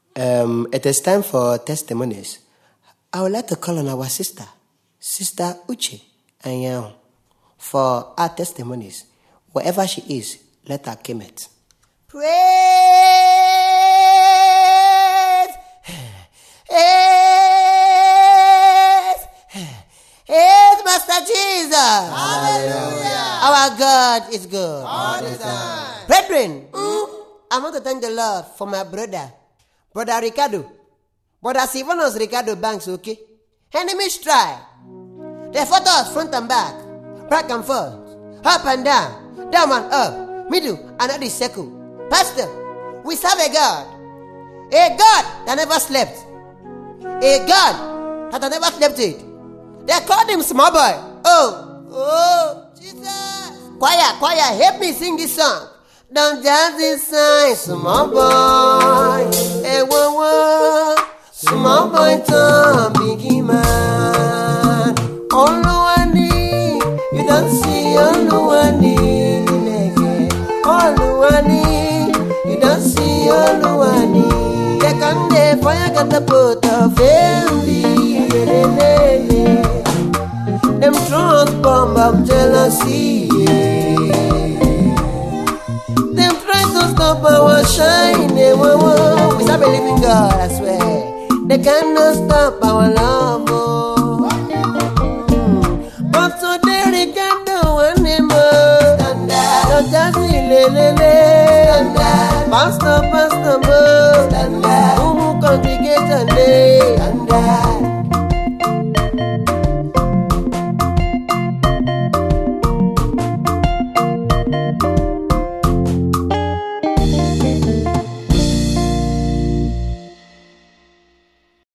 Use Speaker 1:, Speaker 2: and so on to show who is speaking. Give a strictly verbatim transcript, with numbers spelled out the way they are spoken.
Speaker 1: Um, it is time for testimonies. I would like to call on our sister, Sister Uche Anyao, for our testimonies. Wherever she is, let her come it. Praise, praise, praise, Master Jesus.
Speaker 2: Hallelujah.
Speaker 1: Our God is good.
Speaker 2: All the time.
Speaker 1: Brethren, I want to thank the Lord for my brother, Brother Ricardo. Brother Silvanus Ricardo Banks, okay? Enemies try. They fought us front and back, back and forth, up and down, down and up, middle and at the circle. Pastor, we serve a God, a God that never slept, a God that never slept it. They called him small boy. Oh, oh, Jesus. Choir, choir, help me sing this song. Don't just decide, small boy. Hey, whoa, whoa. Small boy, turn biggie man. All I need, you don't see all I need. All I need, you don't see all I need. They can they fire got the put of envy. Them trust bomb of jealousy. Them try to stop our shine. Whoa, whoa. We start believing God, I swear. They cannot stop our love. Oh. But today they can't do anymore. Don't just see lelele. Pastor, pastor, pastor. Umu congregation day.